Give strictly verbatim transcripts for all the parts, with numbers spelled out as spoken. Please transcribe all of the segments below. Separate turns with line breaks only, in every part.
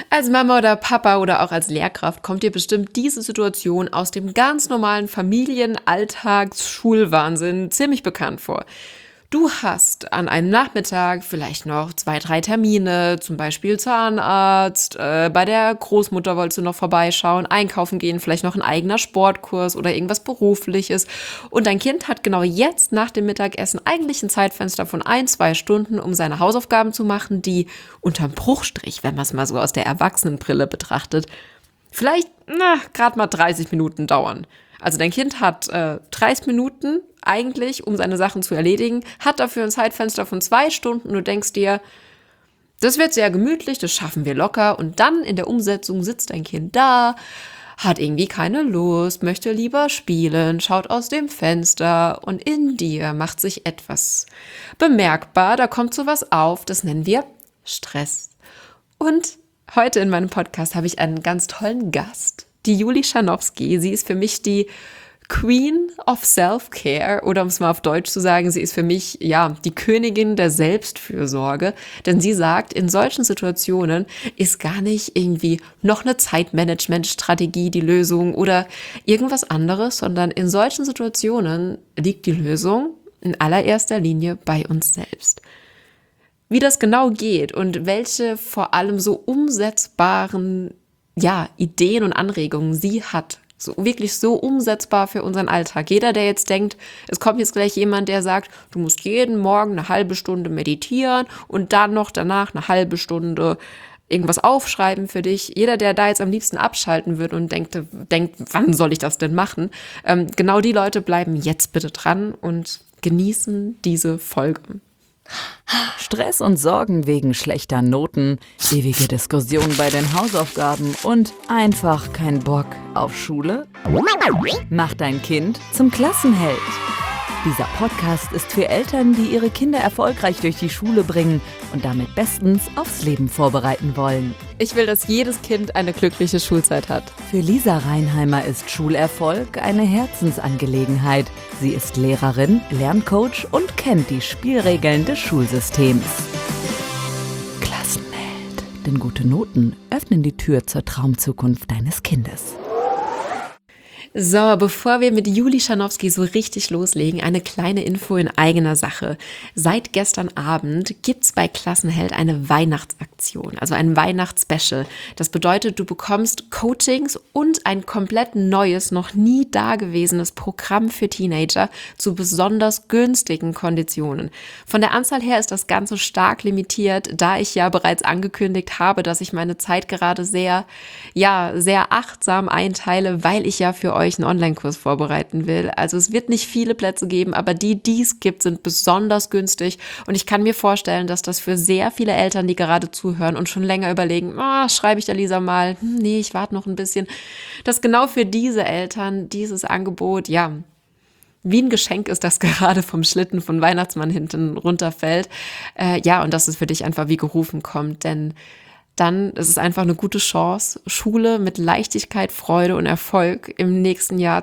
Als Mama oder Papa oder auch als Lehrkraft kommt dir bestimmt diese Situation aus dem ganz normalen Familienalltags-Schulwahnsinn ziemlich bekannt vor. Du hast an einem Nachmittag vielleicht noch zwei, drei Termine, zum Beispiel Zahnarzt, äh, bei der Großmutter wolltest du noch vorbeischauen, einkaufen gehen, vielleicht noch ein eigener Sportkurs oder irgendwas Berufliches. Und dein Kind hat genau jetzt nach dem Mittagessen eigentlich ein Zeitfenster von ein, zwei Stunden, um seine Hausaufgaben zu machen, die unterm Bruchstrich, wenn man es mal so aus der Erwachsenenbrille betrachtet, vielleicht, na, gerade mal dreißig Minuten dauern. Also dein Kind hat äh, dreißig Minuten eigentlich, um seine Sachen zu erledigen, hat dafür ein Zeitfenster von zwei Stunden und du denkst dir, das wird sehr gemütlich, das schaffen wir locker. Und dann in der Umsetzung sitzt dein Kind da, hat irgendwie keine Lust, möchte lieber spielen, schaut aus dem Fenster und in dir macht sich etwas bemerkbar. Da kommt sowas auf, das nennen wir Stress. Und heute in meinem Podcast habe ich einen ganz tollen Gast, die Juli Scharnowski. Sie ist für mich die Queen of Self-Care, oder um es mal auf Deutsch zu sagen, sie ist für mich, ja, die Königin der Selbstfürsorge, denn sie sagt, in solchen Situationen ist gar nicht irgendwie noch eine Zeitmanagement-Strategie die Lösung oder irgendwas anderes, sondern in solchen Situationen liegt die Lösung in allererster Linie bei uns selbst. Wie das genau geht und welche vor allem so umsetzbaren ja, Ideen und Anregungen sie hat, so wirklich so umsetzbar für unseren Alltag. Jeder, der jetzt denkt, es kommt jetzt gleich jemand, der sagt, du musst jeden Morgen eine halbe Stunde meditieren und dann noch danach eine halbe Stunde irgendwas aufschreiben für dich. Jeder, der da jetzt am liebsten abschalten würde und denkt, denkt, wann soll ich das denn machen? Ähm, genau die Leute bleiben jetzt bitte dran und genießen diese Folge.
Stress und Sorgen wegen schlechter Noten, ewige Diskussionen bei den Hausaufgaben und einfach kein Bock auf Schule? Mach dein Kind zum Klassenheld. Dieser Podcast ist für Eltern, die ihre Kinder erfolgreich durch die Schule bringen und damit bestens aufs Leben vorbereiten wollen.
Ich will, dass jedes Kind eine glückliche Schulzeit hat.
Für Lisa Reinheimer ist Schulerfolg eine Herzensangelegenheit. Sie ist Lehrerin, Lerncoach und kennt die Spielregeln des Schulsystems. Klassenheld. Denn gute Noten öffnen die Tür zur Traumzukunft deines Kindes.
So, bevor wir mit Juli Scharnowski so richtig loslegen, eine kleine Info in eigener Sache. Seit gestern Abend gibt's bei Klassenheld eine Weihnachtsaktion, also ein Weihnachtsspecial. Das bedeutet, du bekommst Coachings und ein komplett neues, noch nie dagewesenes Programm für Teenager zu besonders günstigen Konditionen. Von der Anzahl her ist das Ganze stark limitiert, da ich ja bereits angekündigt habe, dass ich meine Zeit gerade sehr, ja, sehr achtsam einteile, weil ich ja für euch einen Online-Kurs vorbereiten will. Also es wird nicht viele Plätze geben, aber die, die es gibt, sind besonders günstig und ich kann mir vorstellen, dass das für sehr viele Eltern, die gerade zuhören und schon länger überlegen, oh, schreibe ich der Lisa mal, hm, nee, ich warte noch ein bisschen, dass genau für diese Eltern dieses Angebot, ja, wie ein Geschenk ist, das gerade vom Schlitten von Weihnachtsmann hinten runterfällt. Äh, ja, und dass es für dich einfach wie gerufen kommt, denn dann ist es einfach eine gute Chance, Schule mit Leichtigkeit, Freude und Erfolg im nächsten Jahr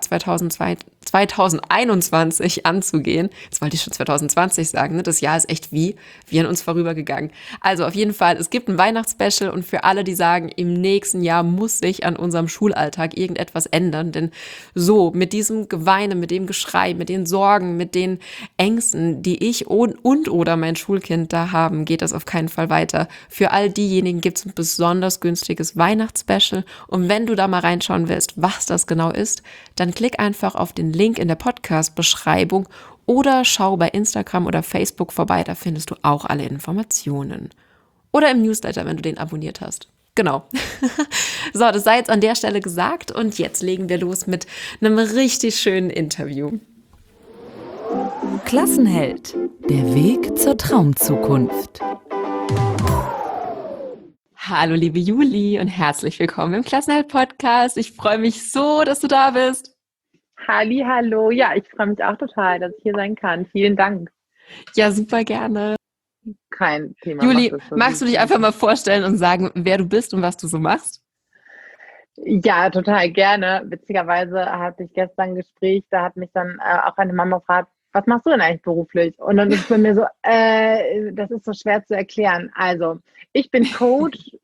zweitausendeinundzwanzig anzugehen. Jetzt wollte ich schon zweitausendzwanzig sagen, ne? Das Jahr ist echt wie, wie an uns vorübergegangen. Also auf jeden Fall, es gibt ein Weihnachtsspecial und für alle, die sagen, im nächsten Jahr muss sich an unserem Schulalltag irgendetwas ändern, denn so mit diesem Geweine, mit dem Geschrei, mit den Sorgen, mit den Ängsten, die ich und, und oder mein Schulkind da haben, geht das auf keinen Fall weiter. Für all diejenigen gibt es ein besonders günstiges Weihnachtsspecial und wenn du da mal reinschauen willst, was das genau ist, dann klick einfach auf den Link in der Podcast-Beschreibung oder schau bei Instagram oder Facebook vorbei, da findest du auch alle Informationen. Oder im Newsletter, wenn du den abonniert hast. Genau. So, das sei jetzt an der Stelle gesagt und jetzt legen wir los mit einem richtig schönen Interview.
Klassenheld. Der Weg zur Traumzukunft.
Hallo liebe Juli und herzlich willkommen im Klassenheld-Podcast. Ich freue mich so, dass du da bist.
Halli, hallo. Ja, ich freue mich auch total, dass ich hier sein kann. Vielen Dank.
Ja, super gerne.
Kein Thema.
Juli, magst du dich einfach mal vorstellen und sagen, wer du bist und was du so machst?
Ja, total gerne. Witzigerweise hatte ich gestern ein Gespräch, da hat mich dann äh, auch eine Mama gefragt, was machst du denn eigentlich beruflich? Und dann ist es bei mir so, äh, das ist so schwer zu erklären. Also, ich bin Coach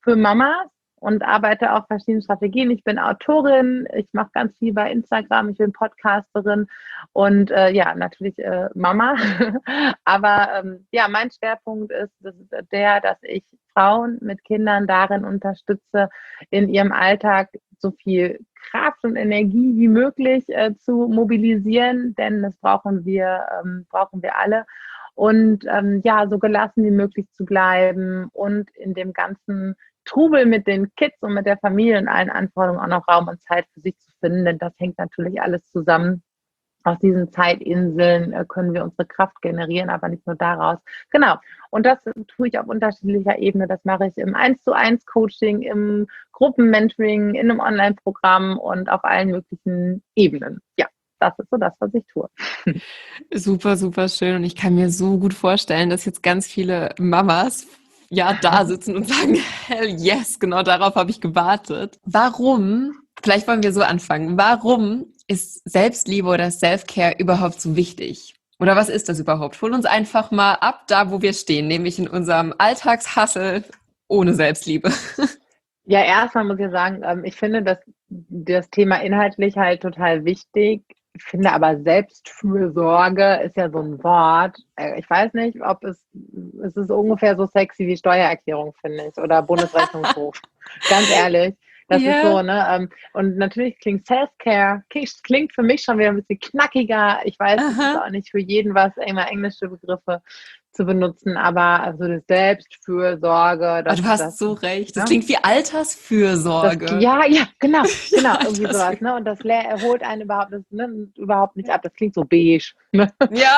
für Mamas und arbeite auch verschiedene Strategien. Ich bin Autorin, ich mache ganz viel bei Instagram, ich bin Podcasterin und äh, ja, natürlich äh, Mama. Aber ähm, ja, mein Schwerpunkt ist, das ist der, dass ich Frauen mit Kindern darin unterstütze, in ihrem Alltag so viel Kraft und Energie wie möglich äh, zu mobilisieren, denn das brauchen wir, ähm, brauchen wir alle. Und ähm, ja, so gelassen wie möglich zu bleiben und in dem ganzen Trubel mit den Kids und mit der Familie und allen Anforderungen auch noch Raum und Zeit für sich zu finden, denn das hängt natürlich alles zusammen. Aus diesen Zeitinseln äh, können wir unsere Kraft generieren, aber nicht nur daraus. Genau. Und das tue ich auf unterschiedlicher Ebene. Das mache ich im eins zu eins Coaching, im Gruppenmentoring, in einem Online-Programm und auf allen möglichen Ebenen. Ja, das ist so das, was ich tue.
Super, super schön. Und ich kann mir so gut vorstellen, dass jetzt ganz viele Mamas ja da sitzen und sagen, hell yes, genau darauf habe ich gewartet. Warum, vielleicht wollen wir so anfangen, warum ist Selbstliebe oder Self-Care überhaupt so wichtig? Oder was ist das überhaupt? Hol uns einfach mal ab, da wo wir stehen, nämlich in unserem Alltagshassel ohne Selbstliebe.
Ja, erstmal muss ich sagen, ich finde das, das Thema inhaltlich halt total wichtig. Ich finde aber Selbstfürsorge ist ja so ein Wort. Ich weiß nicht, ob es, es ist ungefähr so sexy wie Steuererklärung, finde ich, oder Bundesrechnungshof. Ganz ehrlich. Das yeah. ist so, ne? Und natürlich klingt Self-Care, klingt für mich schon wieder ein bisschen knackiger. Ich weiß, es ist auch nicht für jeden was, immer englische Begriffe zu benutzen, aber also das Selbstfürsorge. Das,
du hast
das,
so recht. Das
ne?
klingt wie Altersfürsorge.
Das, ja, ja, genau, genau, irgendwie sowas, ne? Und das holt einen überhaupt, das, ne, überhaupt nicht ab. Das klingt so beige. Ne?
Ja.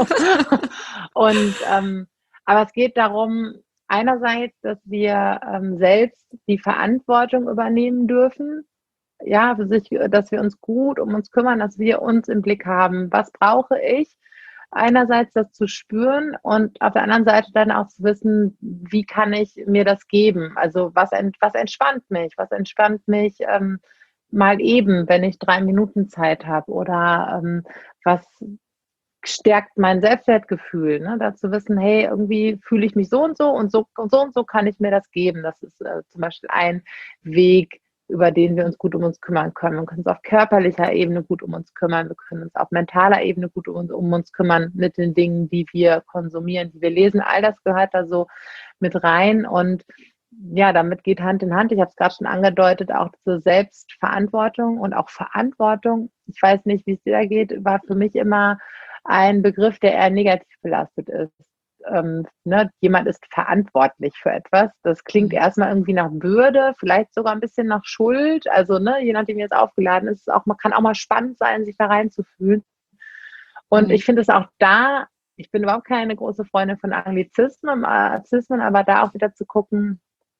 Und ähm, aber es geht darum, einerseits, dass wir ähm, selbst die Verantwortung übernehmen dürfen, ja, für sich, dass wir uns gut um uns kümmern, dass wir uns im Blick haben. Was brauche ich? Einerseits das zu spüren und auf der anderen Seite dann auch zu wissen, wie kann ich mir das geben? Also was, was entspannt mich? Was entspannt mich ähm, mal eben, wenn ich drei Minuten Zeit habe? Oder ähm, was stärkt mein Selbstwertgefühl? Ne? Da zu wissen, hey, irgendwie fühle ich mich so und so und so und so und so kann ich mir das geben. Das ist äh, zum Beispiel ein Weg, über den wir uns gut um uns kümmern können. Wir können uns auf körperlicher Ebene gut um uns kümmern. Wir können uns auf mentaler Ebene gut um uns, um uns kümmern mit den Dingen, die wir konsumieren, die wir lesen. All das gehört da so mit rein und ja, damit geht Hand in Hand. Ich habe es gerade schon angedeutet, auch zur Selbstverantwortung und auch Verantwortung. Ich weiß nicht, wie es dir da geht, war für mich immer ein Begriff, der eher negativ belastet ist. Ähm, ne, jemand ist verantwortlich für etwas. Das klingt erstmal irgendwie nach Bürde, vielleicht sogar ein bisschen nach Schuld. Also ne, je nachdem, wie es aufgeladen ist, auch, man kann auch mal spannend sein, sich da reinzufühlen. Und mhm. ich finde es auch da, ich bin überhaupt keine große Freundin von Anglizismen, Anglizismen, aber da auch wieder zu gucken,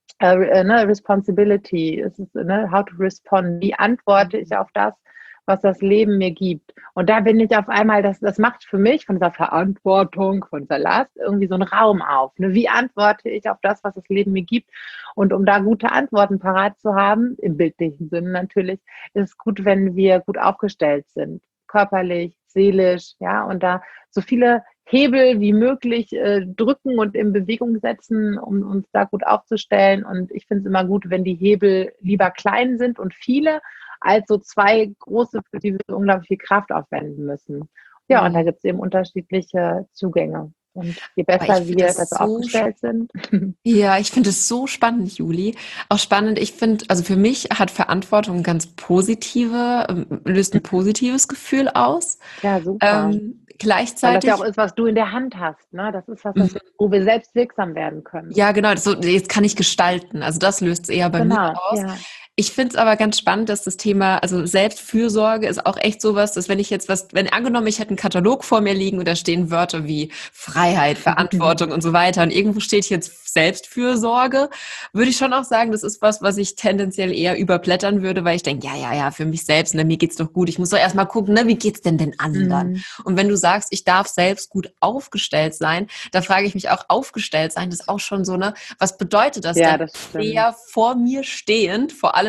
äh, ne, Responsibility, ist es, ne, how to respond, wie antworte ich auf das, was das Leben mir gibt. Und da bin ich auf einmal, das, das macht für mich von dieser Verantwortung, von dieser Last irgendwie so einen Raum auf. Ne? Wie antworte ich auf das, was das Leben mir gibt? Und um da gute Antworten parat zu haben, im bildlichen Sinne natürlich, ist es gut, wenn wir gut aufgestellt sind. Körperlich, seelisch, ja, und da so viele Hebel wie möglich äh, drücken und in Bewegung setzen, um uns da gut aufzustellen. Und ich finde es immer gut, wenn die Hebel lieber klein sind und viele, als so zwei große, für die wir so unglaublich viel Kraft aufwenden müssen. Ja, mhm. und da gibt es eben unterschiedliche Zugänge. Und je besser wir das so aufgestellt sind.
Ja, ich finde es so spannend, Juli. Auch spannend, ich finde, also für mich hat Verantwortung ein ganz positive, löst ein positives Gefühl aus.
Ja, super.
Ähm, gleichzeitig.
Weil das ja auch ist, was du in der Hand hast. Ne? Das ist was, was wir, wo wir selbst wirksam werden können.
Ja, genau. Das so, jetzt kann ich gestalten. Also das löst es eher bei
genau,
mir aus.
Ja.
Ich finde es aber ganz spannend, dass das Thema, also Selbstfürsorge ist auch echt sowas, dass wenn ich jetzt was, wenn angenommen, ich hätte einen Katalog vor mir liegen und da stehen Wörter wie Freiheit, Verantwortung und so weiter und irgendwo steht jetzt Selbstfürsorge, würde ich schon auch sagen, das ist was, was ich tendenziell eher überblättern würde, weil ich denke, ja, ja, ja, für mich selbst, ne, mir geht's doch gut. Ich muss doch erstmal gucken, ne, wie geht's denn den anderen? Mhm. Und wenn du sagst, ich darf selbst gut aufgestellt sein, da frage ich mich auch, aufgestellt sein, das ist auch schon so, ne, was bedeutet das
ja,
denn?
Das
sehr vor mir stehend, vor allem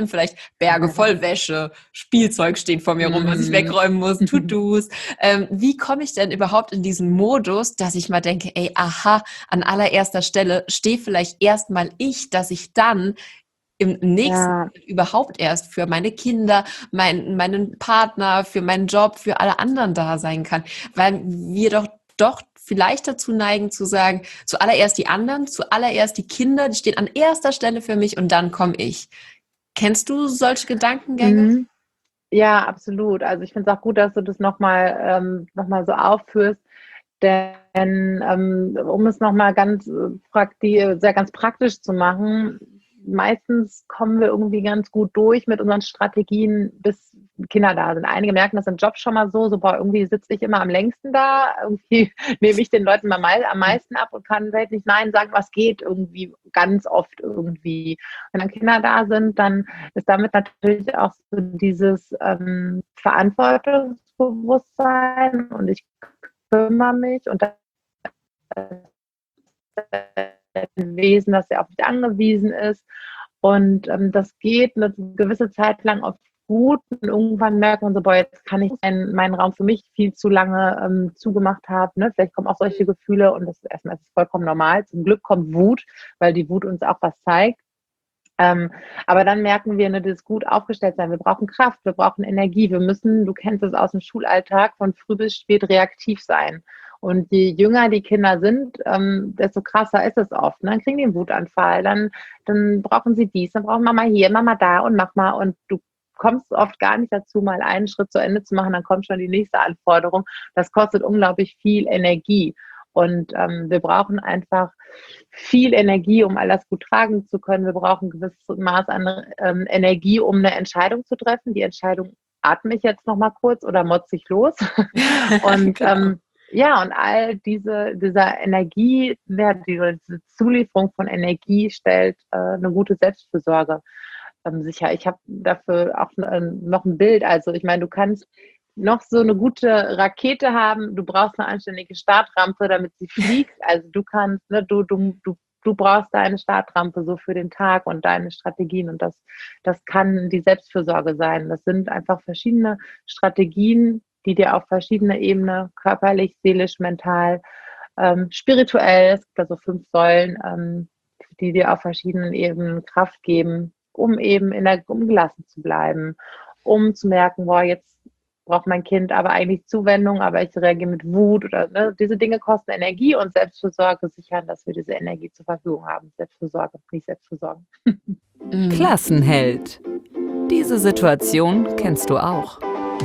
allem vielleicht Berge voll Wäsche, Spielzeug steht vor mir rum, was ich wegräumen muss, To-Dos. Ähm, wie komme ich denn überhaupt in diesen Modus, dass ich mal denke, ey, aha, an allererster Stelle stehe vielleicht erstmal ich, dass ich dann im nächsten
Ja,
überhaupt erst für meine Kinder, mein, meinen Partner, für meinen Job, für alle anderen da sein kann. Weil wir doch doch vielleicht dazu neigen zu sagen, zuallererst die anderen, zuallererst die Kinder, die stehen an erster Stelle für mich und dann komme ich. Kennst du solche Gedankengänge?
mhm. Ja, absolut. Also ich finde es auch gut, dass du das nochmal ähm, noch mal so aufführst, denn ähm, um es nochmal ganz äh, prakti sehr ganz praktisch zu machen, meistens kommen wir irgendwie ganz gut durch mit unseren Strategien, bis Kinder da sind. Einige merken das im Job schon mal so, so boah, irgendwie sitze ich immer am längsten da, irgendwie nehme ich den Leuten mal mal am meisten ab und kann halt nicht Nein sagen, was geht irgendwie ganz oft irgendwie. Wenn dann Kinder da sind, dann ist damit natürlich auch so dieses ähm, Verantwortungsbewusstsein und ich kümmere mich und das ein Wesen, das ja auf mich angewiesen ist. Und ähm, das geht eine gewisse Zeit lang oft gut und irgendwann merkt man so, boah, jetzt kann ich meinen, meinen Raum für mich viel zu lange ähm, zugemacht haben. Ne? Vielleicht kommen auch solche Gefühle und das ist erstmal ist vollkommen normal. Zum Glück kommt Wut, weil die Wut uns auch was zeigt. Ähm, aber dann merken wir, ne, das gut aufgestellt sein. Wir brauchen Kraft, wir brauchen Energie. Wir müssen, du kennst es aus dem Schulalltag, von früh bis spät reaktiv sein. Und je jünger die Kinder sind, ähm, desto krasser ist es oft. Ne? Dann kriegen die einen Wutanfall, dann, dann brauchen sie dies, dann brauchen Mama hier, Mama da und mach mal. Und du kommst oft gar nicht dazu, mal einen Schritt zu Ende zu machen, dann kommt schon die nächste Anforderung. Das kostet unglaublich viel Energie. Und ähm, wir brauchen einfach viel Energie, um all das gut tragen zu können. Wir brauchen ein gewisses Maß an ähm, Energie, um eine Entscheidung zu treffen. Die Entscheidung, atme ich jetzt noch mal kurz oder motze ich los? Und
Genau.
ähm, ja, und all diese, dieser Energie, diese Zulieferung von Energie stellt äh, eine gute Selbstfürsorge ähm, sicher. Ich habe dafür auch äh, noch ein Bild. Also ich meine, du kannst noch so eine gute Rakete haben, du brauchst eine anständige Startrampe, damit sie fliegt. Also du kannst, ne, du, du, du, du brauchst deine Startrampe so für den Tag und deine Strategien und das, das kann die Selbstfürsorge sein. Das sind einfach verschiedene Strategien, die dir auf verschiedene Ebenen, körperlich, seelisch, mental, ähm, spirituell, es gibt da so fünf Säulen, ähm, die dir auf verschiedenen Ebenen Kraft geben, um eben in der, um gelassen zu bleiben, um zu merken, boah, jetzt braucht mein Kind aber eigentlich Zuwendung, aber ich reagiere mit Wut oder ne, diese Dinge kosten Energie und Selbstfürsorge sichern, dass wir diese Energie zur Verfügung haben. Selbstfürsorge, nicht Selbstfürsorge.
Mhm.
Klassenheld. Diese Situation kennst du auch.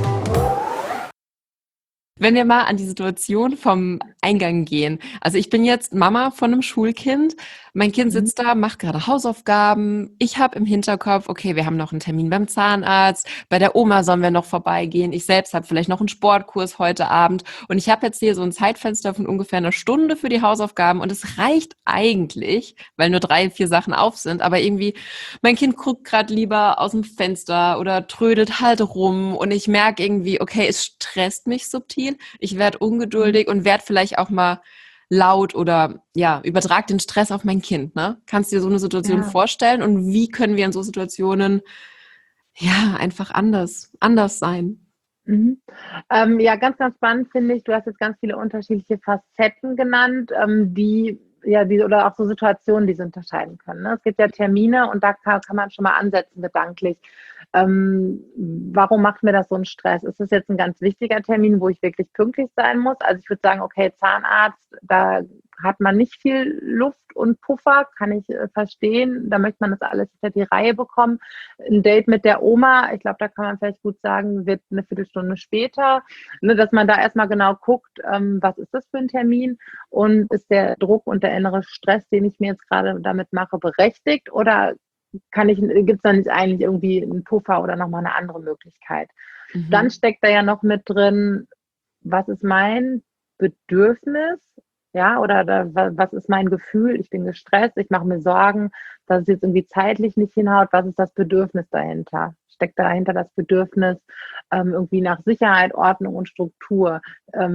Wenn wir mal an die Situation vom Eingang gehen. Also ich bin jetzt Mama von einem Schulkind. Mein Kind
Mhm.
sitzt da, macht gerade Hausaufgaben. Ich habe im Hinterkopf, okay, wir haben noch einen Termin beim Zahnarzt. Bei der Oma sollen wir noch vorbeigehen. Ich selbst habe vielleicht noch einen Sportkurs heute Abend. Und ich habe jetzt hier so ein Zeitfenster von ungefähr einer Stunde für die Hausaufgaben. Und es reicht eigentlich, weil nur drei, vier Sachen auf sind. Aber irgendwie, mein Kind guckt gerade lieber aus dem Fenster oder trödelt halt rum. Und ich merke irgendwie, okay, es stresst mich subtil. Ich werde ungeduldig und werde vielleicht auch mal laut oder ja, übertrag den Stress auf mein Kind. Ne? Kannst du dir so eine Situation
Ja.
vorstellen? Und wie können wir in so Situationen ja einfach anders, anders sein?
Mhm. Ähm, ja, ganz, ganz spannend finde ich, du hast jetzt ganz viele unterschiedliche Facetten genannt, ähm, die ja, die, oder auch so Situationen, die sie unterscheiden können. Ne? Es gibt ja Termine und da kann, kann man schon mal ansetzen, gedanklich. Ähm, warum macht mir das so einen Stress? Ist das jetzt ein ganz wichtiger Termin, wo ich wirklich pünktlich sein muss? Also ich würde sagen, okay, Zahnarzt, da hat man nicht viel Luft und Puffer, kann ich äh, verstehen. Da möchte man das alles hinter die Reihe bekommen. Ein Date mit der Oma, ich glaube, da kann man vielleicht gut sagen, wird eine Viertelstunde später. Ne, dass man da erstmal genau guckt, ähm, was ist das für ein Termin und ist der Druck und der innere Stress, den ich mir jetzt gerade damit mache, berechtigt oder kann ich, gibt es da nicht eigentlich irgendwie einen Puffer oder nochmal eine andere Möglichkeit?
Mhm.
Dann steckt da ja noch mit drin, was ist mein Bedürfnis? Ja, oder da, was ist mein Gefühl? Ich bin gestresst, ich mache mir Sorgen, dass es jetzt irgendwie zeitlich nicht hinhaut. Was ist das Bedürfnis dahinter? Steckt dahinter das Bedürfnis ähm, irgendwie nach Sicherheit, Ordnung und Struktur? Ähm,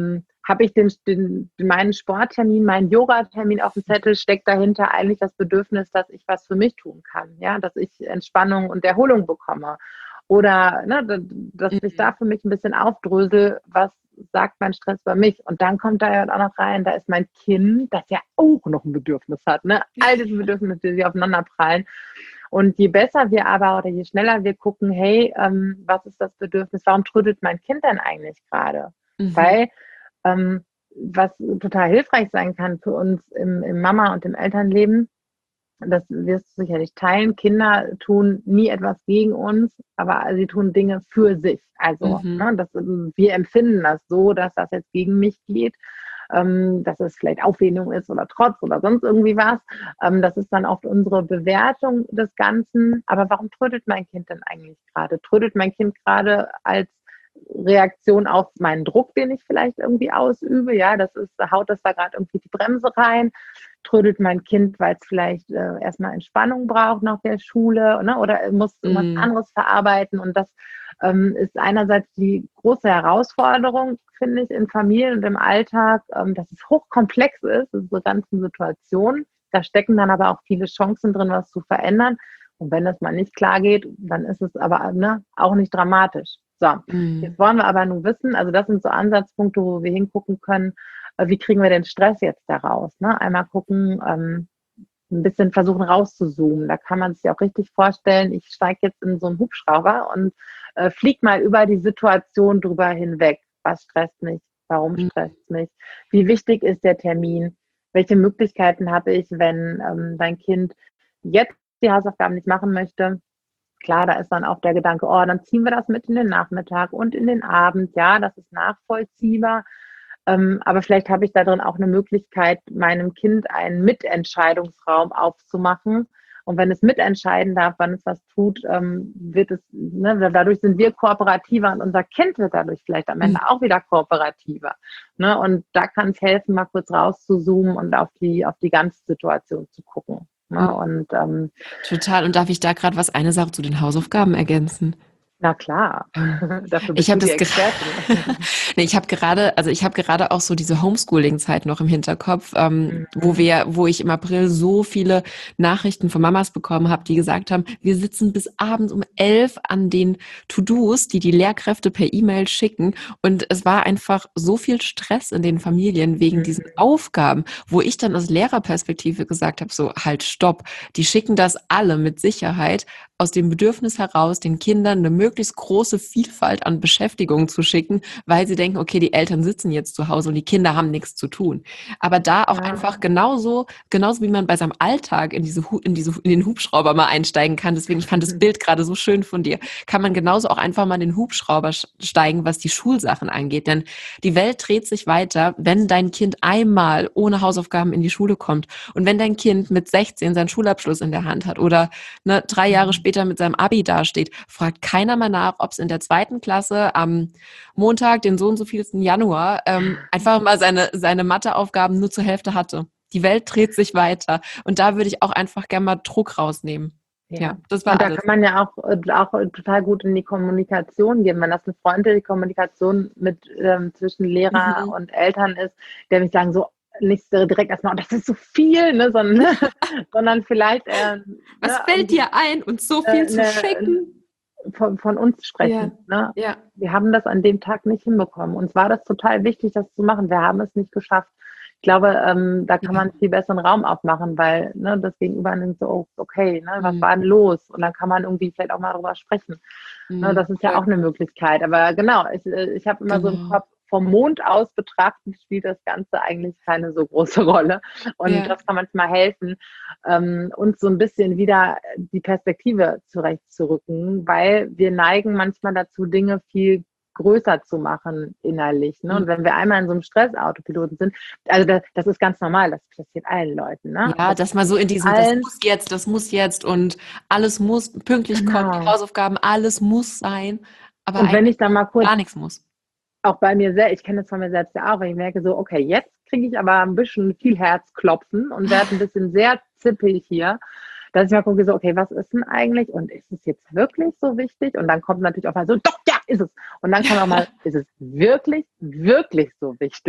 habe ich den, den, meinen Sporttermin, meinen Yoga-Termin auf dem Zettel, steckt dahinter eigentlich das Bedürfnis, dass ich was für mich tun kann, ja, dass ich Entspannung und Erholung bekomme. Oder ne, dass ich da für mich ein bisschen aufdrösel, was sagt mein Stress über mich. Und dann kommt da ja auch noch rein, da ist mein Kind, das ja auch noch ein Bedürfnis hat. Ne? All diese Bedürfnisse, die sich aufeinander prallen. Und je besser wir aber oder je schneller wir gucken, hey, ähm, was ist das Bedürfnis? Warum trödelt mein Kind denn eigentlich gerade? Mhm. Weil ähm, was total hilfreich sein kann für uns im, im Mama- und im Elternleben, das wirst du sicherlich teilen, Kinder tun nie etwas gegen uns, aber sie tun Dinge für sich. Also mhm. ne, das, wir empfinden das so, dass das jetzt gegen mich geht, ähm, dass es vielleicht Auflehnung ist oder Trotz oder sonst irgendwie was. Ähm, das ist dann oft unsere Bewertung des Ganzen. Aber warum trödelt mein Kind denn eigentlich gerade? Trödelt mein Kind gerade als Reaktion auf meinen Druck, den ich vielleicht irgendwie ausübe? Ja, das ist, haut das da gerade irgendwie die Bremse rein? Trödelt mein Kind, weil es vielleicht äh, erstmal Entspannung braucht nach der Schule, ne? Oder muss irgendwas mm. anderes verarbeiten? Und das ähm, ist einerseits die große Herausforderung, finde ich, in Familien und im Alltag, ähm, dass es hochkomplex ist, diese ganzen Situationen. Da stecken dann aber auch viele Chancen drin, was zu verändern. Und wenn das mal nicht klar geht, dann ist es aber ne, auch nicht dramatisch. So, mm. jetzt wollen wir aber nun wissen, also das sind so Ansatzpunkte, wo wir hingucken können, wie kriegen wir den Stress jetzt da raus? Ne? Einmal gucken, ähm, ein bisschen versuchen rauszuzoomen. Da kann man sich auch richtig vorstellen, ich steige jetzt in so einen Hubschrauber und äh, fliege mal über die Situation drüber hinweg. Was stresst mich? Warum stresst es mich? Wie wichtig ist der Termin? Welche Möglichkeiten habe ich, wenn ähm, dein Kind jetzt die Hausaufgaben nicht machen möchte? Klar, da ist dann auch der Gedanke, oh, dann ziehen wir das mit in den Nachmittag und in den Abend. Ja, das ist nachvollziehbar. Ähm, aber vielleicht habe ich da drin auch eine Möglichkeit, meinem Kind einen Mitentscheidungsraum aufzumachen. Und wenn es mitentscheiden darf, wann es was tut, ähm, wird es, ne, dadurch sind wir kooperativer und unser Kind wird dadurch vielleicht am Ende auch wieder kooperativer. Ne? Und da kann es helfen, mal kurz rauszuzoomen und auf die, auf die ganze Situation zu gucken. Ne? Und, ähm,
Total. Und darf ich da gerade was, eine Sache zu den Hausaufgaben ergänzen?
Na klar,
ähm,
dafür
bist
ich
du die
Expertin.
nee, ich habe gerade, also ich habe gerade auch so diese Homeschooling-Zeit noch im Hinterkopf, ähm, mhm. wo wir, wo ich im April so viele Nachrichten von Mamas bekommen habe, die gesagt haben, wir sitzen bis abends um elf an den To-Dos, die die Lehrkräfte per E-Mail schicken, und es war einfach so viel Stress in den Familien wegen mhm. diesen Aufgaben, wo ich dann aus Lehrerperspektive gesagt habe, so halt stopp, die schicken das alle mit Sicherheit aus dem Bedürfnis heraus, den Kindern eine möglichst große Vielfalt an Beschäftigungen zu schicken, weil sie denken, okay, die Eltern sitzen jetzt zu Hause und die Kinder haben nichts zu tun. Aber da auch ja. einfach genauso, genauso wie man bei seinem Alltag in diese, in diese, in den Hubschrauber mal einsteigen kann. Deswegen, ich fand das Bild gerade so schön von dir. Kann man genauso auch einfach mal in den Hubschrauber steigen, was die Schulsachen angeht. Denn die Welt dreht sich weiter, wenn dein Kind einmal ohne Hausaufgaben in die Schule kommt und wenn dein Kind mit sechzehn seinen Schulabschluss in der Hand hat oder ne, drei Jahre später mit seinem Abi dasteht, fragt keiner mal nach, ob es in der zweiten Klasse am Montag, den so und so vielsten Januar, ähm, einfach mal seine, seine Matheaufgaben nur zur Hälfte hatte. Die Welt dreht sich weiter. Und da würde ich auch einfach gerne mal Druck rausnehmen. Ja, ja das war
Und da
alles.
kann man ja auch, auch total gut in die Kommunikation gehen. Wenn das eine freundliche Kommunikation mit ähm, zwischen Lehrer mhm. und Eltern ist, der nicht sagen so, nicht so direkt erstmal, oh, das ist so viel, ne, sondern, sondern vielleicht äh,
was
ne,
fällt dir ein, uns so viel äh, zu ne, schicken?
Von, von uns sprechen. Ja. Ne? Ja. Wir haben das an dem Tag nicht hinbekommen. Uns war das total wichtig, das zu machen. Wir haben es nicht geschafft. Ich glaube, ähm, da kann man viel besseren Raum aufmachen, weil ne, das Gegenüber nimmt so, oh, okay, ne, was mhm. war denn los? Und dann kann man irgendwie vielleicht auch mal drüber sprechen. Mhm. Ne, das ist ja auch eine Möglichkeit. Aber genau, ich, ich habe immer genau. so im Kopf, vom Mond aus betrachtet spielt das Ganze eigentlich keine so große Rolle. Und ja. das kann manchmal helfen, ähm, uns so ein bisschen wieder die Perspektive zurechtzurücken, weil wir neigen manchmal dazu, Dinge viel größer zu machen innerlich. Ne? Und wenn wir einmal in so einem Stressautopiloten sind, also das, das ist ganz normal, das passiert allen Leuten. Ne?
Ja, das dass man so in diesem, allen, das muss jetzt, das muss jetzt und alles muss pünktlich genau. kommen, die Hausaufgaben, alles muss sein. Aber
und wenn ich da mal kurz
gar nichts muss.
Auch bei mir selbst, ich kenne das von mir selbst ja auch, wenn ich merke so, okay, jetzt kriege ich aber ein bisschen viel Herzklopfen und werde ein bisschen sehr zippig hier, dass ich mal gucke so, okay, was ist denn eigentlich und ist es jetzt wirklich so wichtig? Und dann kommt natürlich auch mal so, doch, ja, ist es. Und dann kommt auch mal, ist es wirklich, wirklich so wichtig?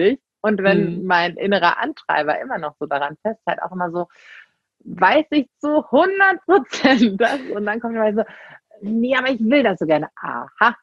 Und wenn
Mhm.
mein innerer Antreiber immer noch so daran festhält, auch immer so, weiß ich zu hundert Prozent das? Und dann kommt immer so, nee, aber ich will das so gerne. Aha.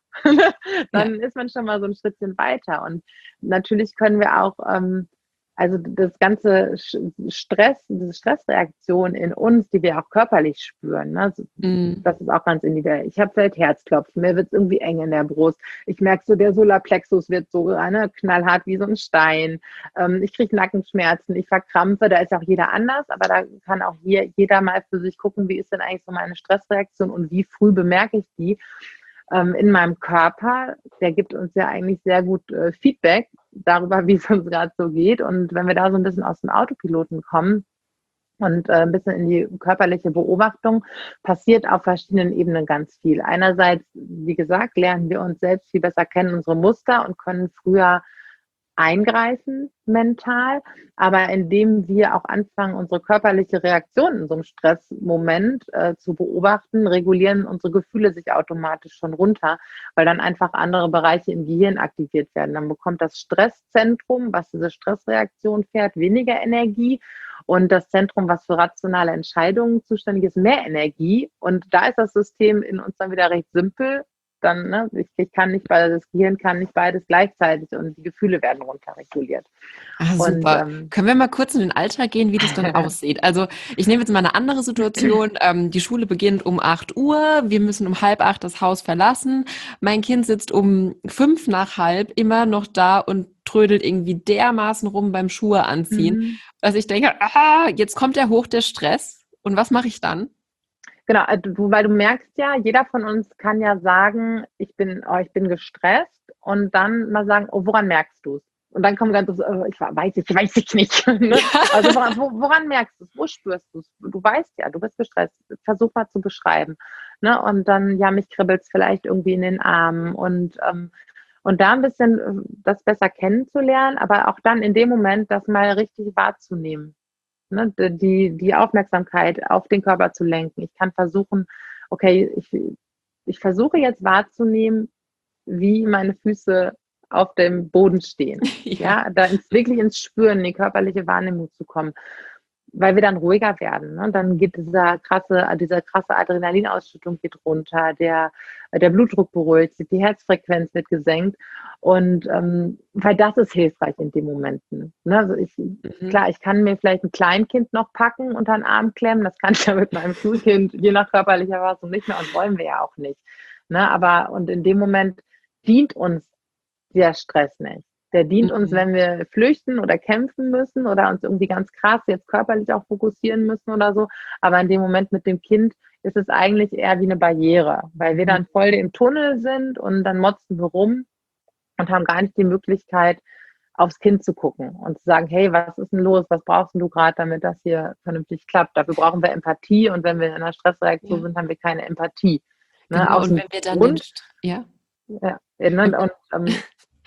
Ja.
Dann ist man schon mal so ein Schrittchen weiter. Und natürlich können wir auch, ähm, also das ganze Sch- Stress, diese Stressreaktion in uns, die wir auch körperlich spüren, ne? so-
Mhm.
Das ist auch ganz individuell. Ich habe vielleicht Herzklopfen, mir wird es irgendwie eng in der Brust. Ich merke so, der Solarplexus wird so ne, knallhart wie so ein Stein. Ähm, ich kriege Nackenschmerzen, ich verkrampfe. Da ist auch jeder anders, aber da kann auch hier jeder mal für sich gucken, wie ist denn eigentlich so meine Stressreaktion und wie früh bemerke ich die ähm, in meinem Körper. Der gibt uns ja eigentlich sehr gut äh, Feedback darüber, wie es uns gerade so geht. Und wenn wir da so ein bisschen aus dem Autopiloten kommen, und äh, ein bisschen in die körperliche Beobachtung passiert auf verschiedenen Ebenen ganz viel. Einerseits, wie gesagt, lernen wir uns selbst viel besser kennen, unsere Muster und können früher eingreifen mental, aber indem wir auch anfangen, unsere körperliche Reaktion in so einem Stressmoment äh, zu beobachten, regulieren unsere Gefühle sich automatisch schon runter, weil dann einfach andere Bereiche im Gehirn aktiviert werden. Dann bekommt das Stresszentrum, was diese Stressreaktion fährt, weniger Energie und das Zentrum, was für rationale Entscheidungen zuständig ist, mehr Energie. Und da ist das System in uns dann wieder recht simpel. Dann, ne, ich, ich kann nicht beides, das Gehirn kann nicht beides gleichzeitig und die Gefühle werden runterreguliert.
Ah,
Und
super.
ähm,
Können wir mal kurz in den Alltag gehen, wie das dann aussieht? Also ich nehme jetzt mal eine andere Situation. Ähm, die Schule beginnt um acht Uhr. Wir müssen um halb acht das Haus verlassen. Mein Kind sitzt um fünf nach halb immer noch da und trödelt irgendwie dermaßen rum beim Schuhe anziehen,
mhm.
dass ich denke, aha, jetzt kommt der hoch, der Stress. Und was mache ich dann?
Genau, äh, du, weil du merkst ja, jeder von uns kann ja sagen, ich bin, oh, ich bin gestresst und dann mal sagen, oh, woran merkst du es? Und dann kommt ganz so, oh, ich weiß ich, weiß ich nicht. Ne? Also woran, wo, woran merkst du es? Wo spürst du es? Du weißt ja, du bist gestresst. Versuch mal zu beschreiben. Ne? Und dann, ja, mich kribbelt es vielleicht irgendwie in den Armen und ähm, und da ein bisschen äh, das besser kennenzulernen, aber auch dann in dem Moment das mal richtig wahrzunehmen. Ne, die, die Aufmerksamkeit auf den Körper zu lenken. Ich kann versuchen, okay, ich, ich versuche jetzt wahrzunehmen, wie meine Füße auf dem Boden stehen.
Ja.
Ja, da ins, wirklich ins Spüren, in die körperliche Wahrnehmung zu kommen, weil wir dann ruhiger werden. Ne? Dann geht dieser krasse, diese krasse Adrenalinausschüttung geht runter, der, der Blutdruck beruhigt sich, die Herzfrequenz wird gesenkt. Und ähm, weil das ist hilfreich in den Momenten. Ne? Also ich,
Mhm.
klar, ich kann mir vielleicht ein Kleinkind noch packen unter den Arm klemmen. Das kann ich ja mit meinem Schulkind, je nach körperlicher Verfassung nicht mehr und wollen wir ja auch nicht. Ne? Aber und in dem Moment dient uns der Stress nicht. Der dient uns,
Mhm.
wenn wir flüchten oder kämpfen müssen oder uns irgendwie ganz krass jetzt körperlich auch fokussieren müssen oder so. Aber in dem Moment mit dem Kind ist es eigentlich eher wie eine Barriere, weil wir dann voll im Tunnel sind und dann motzen wir rum und haben gar nicht die Möglichkeit, aufs Kind zu gucken und zu sagen, hey, was ist denn los? Was brauchst denn du gerade, damit das hier vernünftig klappt? Dafür brauchen wir Empathie und wenn wir in einer Stressreaktion
Ja,
sind, haben wir keine Empathie. Ne?
genau.
Aus
Und
dem
wenn wir dann den,
Grund,
St- ja.
ja, ne? Und ähm,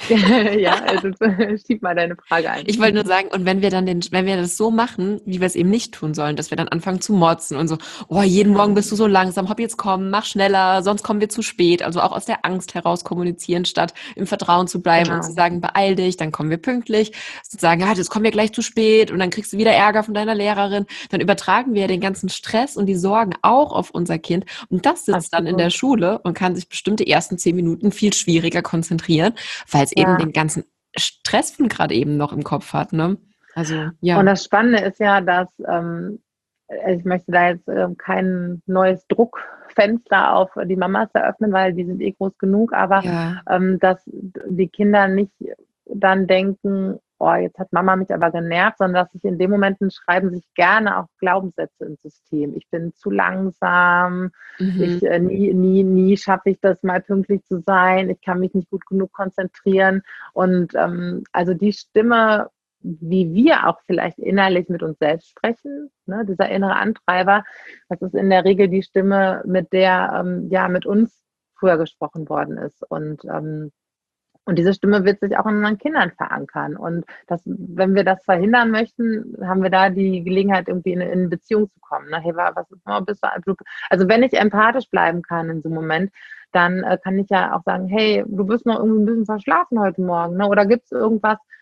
ja, also schieb mal deine Frage ein.
Ich wollte nur sagen, und wenn wir dann den, wenn wir das so machen, wie wir es eben nicht tun sollen, dass wir dann anfangen zu motzen und so, oh, jeden Morgen bist du so langsam, hopp, jetzt komm, mach schneller, sonst kommen wir zu spät. Also auch aus der Angst heraus kommunizieren, statt im Vertrauen zu bleiben und zu
Genau.
sagen, beeil dich, dann kommen wir pünktlich. Zu sagen, ja, jetzt kommen wir gleich zu spät und dann kriegst du wieder Ärger von deiner Lehrerin. Dann übertragen wir ja den ganzen Stress und die Sorgen auch auf unser Kind. Und das sitzt dann in der
Absolut.
Schule und kann sich bestimmt die ersten zehn Minuten viel schwieriger konzentrieren, weil es eben
Ja.
den ganzen Stress von gerade eben noch im Kopf hat, ne? Also,
Und
ja.
das Spannende ist ja, dass ähm, ich möchte da jetzt ähm, kein neues Druckfenster auf die Mamas eröffnen, weil die sind eh groß genug, aber
Ja.
ähm, dass die Kinder nicht dann denken, oh, jetzt hat Mama mich aber genervt, sondern dass sich in den Momenten schreiben sich gerne auch Glaubenssätze ins System. Ich bin zu langsam,
Mhm.
ich äh, nie, nie, nie schaffe ich das mal pünktlich zu sein, ich kann mich nicht gut genug konzentrieren. Und ähm, also die Stimme, wie wir auch vielleicht innerlich mit uns selbst sprechen, ne, dieser innere Antreiber, das ist in der Regel die Stimme, mit der ähm, ja mit uns früher gesprochen worden ist. Und ähm, und diese Stimme wird sich auch in unseren Kindern verankern. Und das, wenn wir das verhindern möchten, haben wir da die Gelegenheit, irgendwie in, in eine Beziehung zu kommen. Ne? Hey, was ist, oh, bist du, also wenn ich empathisch bleiben kann in so einem Moment, dann äh, kann ich ja auch sagen, hey, du bist noch irgendwie ein bisschen verschlafen heute Morgen. Ne? Oder gibt es irgendwas,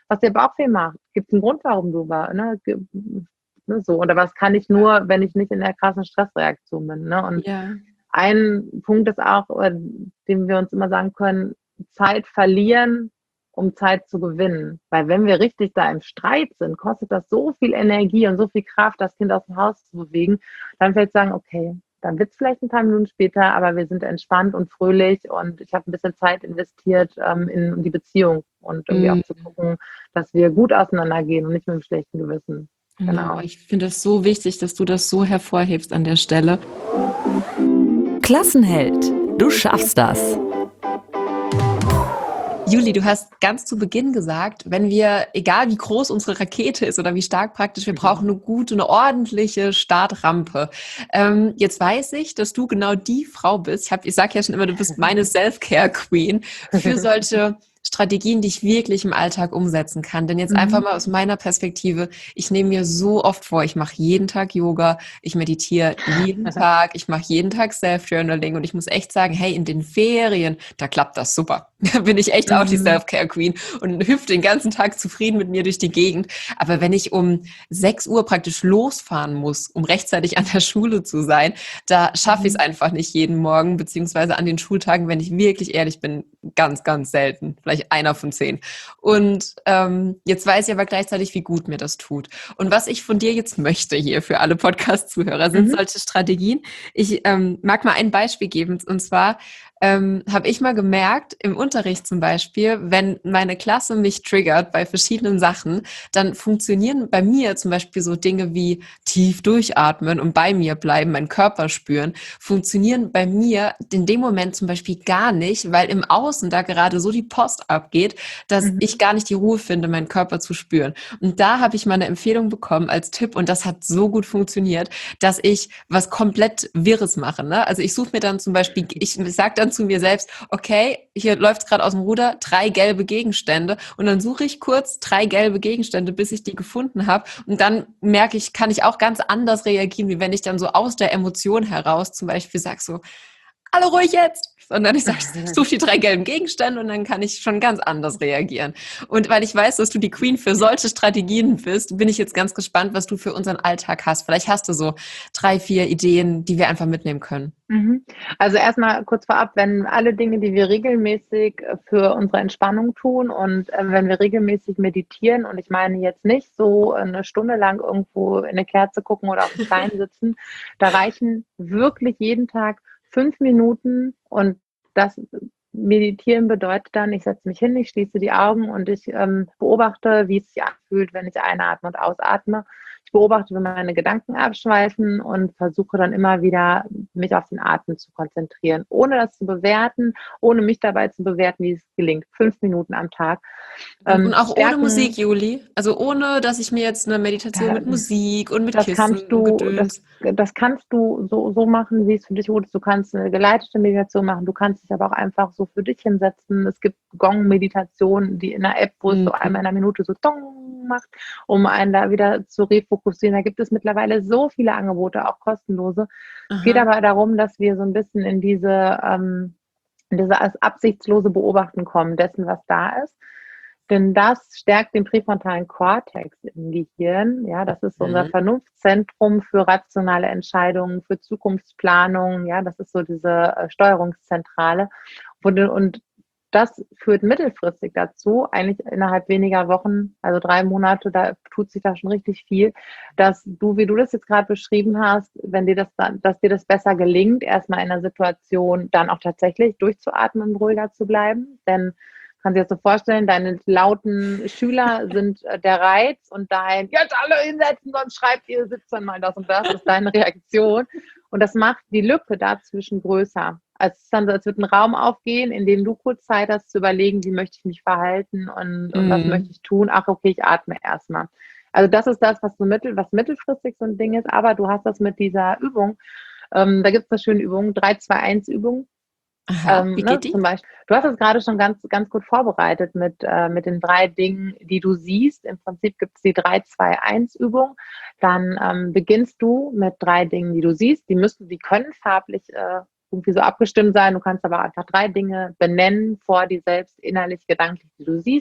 was dir Bauchweh macht. Gibt es einen Grund, warum du war, ne? ne? So. Oder was kann ich nur, wenn ich nicht in der krassen Stressreaktion bin. Ne? Und
Ja.
ein Punkt ist auch, den wir uns immer sagen können, Zeit verlieren, um Zeit zu gewinnen. Weil wenn wir richtig da im Streit sind, kostet das so viel Energie und so viel Kraft, das Kind aus dem Haus zu bewegen. Dann vielleicht sagen, okay, dann wird es vielleicht ein paar Minuten später, aber wir sind entspannt und fröhlich und ich habe ein bisschen Zeit investiert ähm, in die Beziehung und irgendwie
Mm.
auch zu gucken, dass wir gut auseinandergehen und nicht mit einem schlechten Gewissen.
Genau. Ich finde es so wichtig, dass du das so hervorhebst an der Stelle.
Klassenheld, du schaffst das.
Juli, du hast ganz zu Beginn gesagt, wenn wir, egal wie groß unsere Rakete ist oder wie stark praktisch, wir brauchen eine gute, eine ordentliche Startrampe. Ähm, jetzt weiß ich, dass du genau die Frau bist. Ich, hab, ich sage ja schon immer, du bist meine Self-Care-Queen für solche Strategien, die ich wirklich im Alltag umsetzen kann. Denn jetzt mhm. einfach mal aus meiner Perspektive, ich nehme mir so oft vor, ich mache jeden Tag Yoga, ich meditiere jeden Tag, ich mache jeden Tag Self-Journaling und ich muss echt sagen, hey, in den Ferien, da klappt das super. Da bin ich echt mhm. auch die Self-Care-Queen und hüpfe den ganzen Tag zufrieden mit mir durch die Gegend. Aber wenn ich um sechs Uhr praktisch losfahren muss, um rechtzeitig an der Schule zu sein, da schaffe ich es einfach nicht jeden Morgen, beziehungsweise an den Schultagen, wenn ich wirklich ehrlich bin, ganz, ganz selten. Vielleicht einer von zehn. Und ähm, jetzt weiß ich aber gleichzeitig, wie gut mir das tut. Und was ich von dir jetzt möchte hier für alle Podcast-Zuhörer, sind mhm. solche Strategien. Ich ähm, mag mal ein Beispiel geben. Und zwar ähm, habe ich mal gemerkt, im Unterricht zum Beispiel, wenn meine Klasse mich triggert bei verschiedenen Sachen, dann funktionieren bei mir zum Beispiel so Dinge wie tief durchatmen und bei mir bleiben, meinen Körper spüren, funktionieren bei mir in dem Moment zum Beispiel gar nicht, weil im Außen da gerade so die Post abgeht, dass mhm. ich gar nicht die Ruhe finde, meinen Körper zu spüren. Und da habe ich mal eine Empfehlung bekommen als Tipp und das hat so gut funktioniert, dass ich was komplett Wirres mache. Ne? Also ich suche mir dann zum Beispiel, ich sage dann zu mir selbst, okay, hier läuft es gerade aus dem Ruder, drei gelbe Gegenstände und dann suche ich kurz drei gelbe Gegenstände, bis ich die gefunden habe und dann merke ich, kann ich auch ganz anders reagieren, wie wenn ich dann so aus der Emotion heraus zum Beispiel sage so, alle ruhig jetzt, sondern ich sage, ich suche die drei gelben Gegenstände und dann kann ich schon ganz anders reagieren. Und weil ich weiß, dass du die Queen für solche Strategien bist, bin ich jetzt ganz gespannt, was du für unseren Alltag hast. Vielleicht hast du so drei, vier Ideen, die wir einfach mitnehmen können.
Also erstmal kurz vorab, wenn alle Dinge, die wir regelmäßig für unsere Entspannung tun und wenn wir regelmäßig meditieren, und ich meine jetzt nicht so eine Stunde lang irgendwo in eine Kerze gucken oder auf dem Stein sitzen, da reichen wirklich jeden Tag fünf Minuten und das Meditieren bedeutet dann, ich setze mich hin, ich schließe die Augen und ich ähm, beobachte, wie es sich anfühlt, wenn ich einatme und ausatme. Ich beobachte, wie meine Gedanken abschweifen und versuche dann immer wieder, mich auf den Atem zu konzentrieren, ohne das zu bewerten, ohne mich dabei zu bewerten, wie es gelingt. Fünf Minuten am Tag.
Ähm, und auch stärken, ohne Musik, Juli? Also ohne, dass ich mir jetzt eine Meditation äh, mit Musik und mit
das
Kissen
kannst du, das, das kannst du so, so machen, wie es für dich gut ist. Du kannst eine geleitete Meditation machen, du kannst dich aber auch einfach so für dich hinsetzen. Es gibt Gong-Meditationen, die in einer App, wo es mhm. so einmal in einer Minute so Dong macht, um einen da wieder zu refokussieren. Da gibt es mittlerweile so viele Angebote, auch kostenlose. Aha. Es geht aber darum, dass wir so ein bisschen in diese, ähm, in diese absichtslose Beobachten kommen dessen, was da ist. Denn das stärkt den präfrontalen Kortex im Gehirn. Ja, das ist unser mhm. Vernunftzentrum für rationale Entscheidungen, für Zukunftsplanung. Ja, das ist so diese äh, Steuerungszentrale. Und, und das führt mittelfristig dazu, eigentlich innerhalb weniger Wochen, also drei Monate, da tut sich da schon richtig viel, dass du, wie du das jetzt gerade beschrieben hast, wenn dir das dann, dass dir das besser gelingt, erstmal in einer Situation dann auch tatsächlich durchzuatmen und ruhiger zu bleiben. Denn kannst dir das so vorstellen, deine lauten Schüler sind der Reiz und dein, jetzt alle hinsetzen, sonst schreibt ihr siebzehn mal das und das, ist deine Reaktion. Und das macht die Lücke dazwischen größer. Also es ist dann so, als würde ein Raum aufgehen, in dem du kurz Zeit hast zu überlegen, wie möchte ich mich verhalten und, und mm. was möchte ich tun. Ach, okay, ich atme erstmal. Also das ist das, was so mittel, was mittelfristig so ein Ding ist, aber du hast das mit dieser Übung. Ähm, da gibt es eine schöne Übung, drei zwei eins Übung.
Aha, ähm, wie
ne,
geht die?
Zum Beispiel. Du hast es gerade schon ganz, ganz gut vorbereitet mit, äh, mit den drei Dingen, die du siehst. Im Prinzip gibt es die drei zwei eins Übung. Dann ähm, beginnst du mit drei Dingen, die du siehst. Die müssen, die können farblich äh, irgendwie so abgestimmt sein. Du kannst aber einfach drei Dinge benennen vor dir selbst, innerlich, gedanklich, die du siehst.